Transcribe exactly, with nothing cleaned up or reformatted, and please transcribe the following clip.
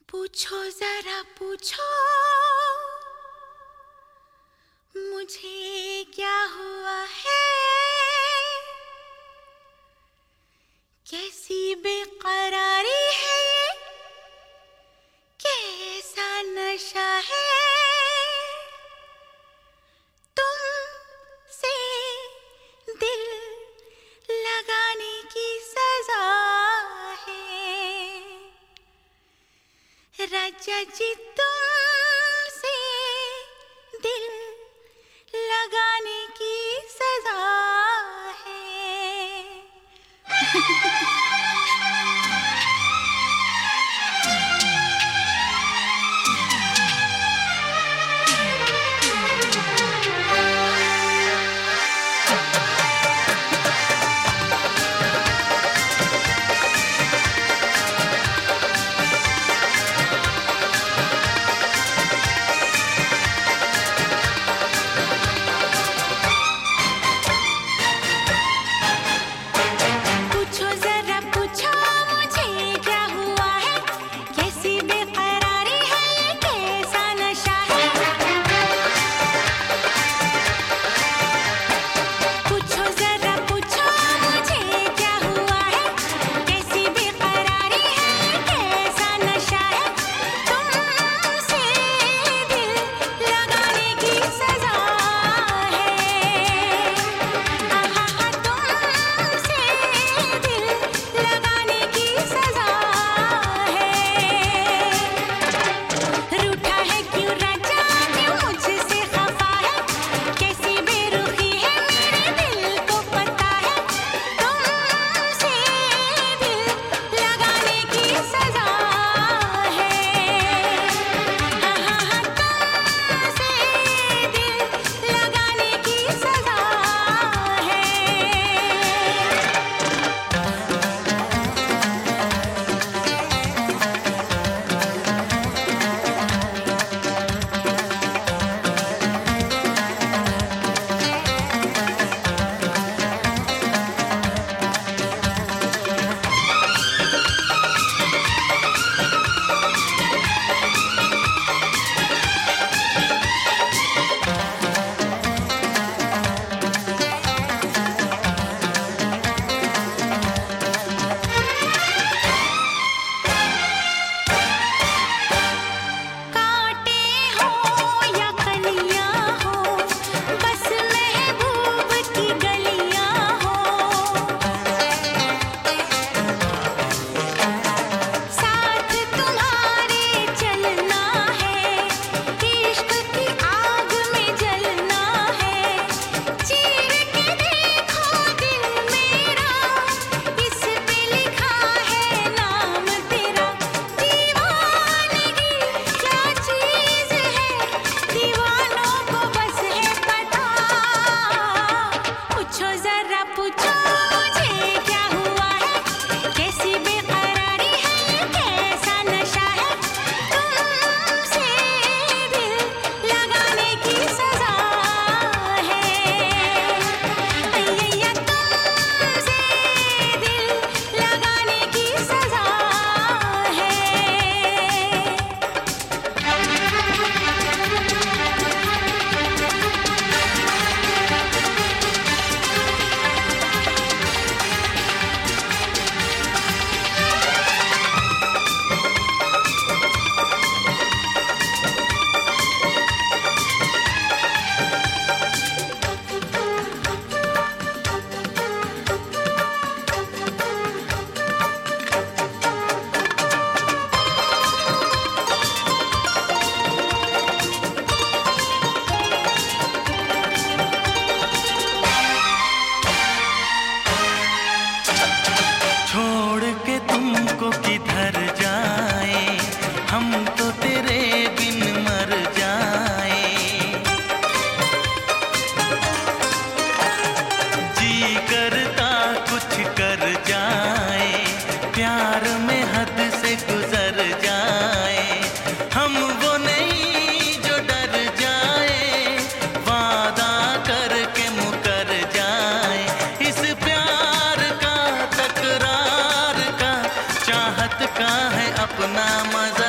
पूछो जरा पूछो मुझे क्या हुआ है, कैसी बेकरारी है ये, कैसा नशा है, तुमसे दिल लगाने की सजा है। राजा जी तुमसे दिल लगाने की सजा है। किधर जाए हम तो तेरे बिन मर जाए, जी करता कुछ कर जाए, प्यार में हद से गुजर जाए, हम वो नहीं जो डर जाए, वादा करके मुकर जाए, इस प्यार का तकरार का चाहत का है अपना मजा।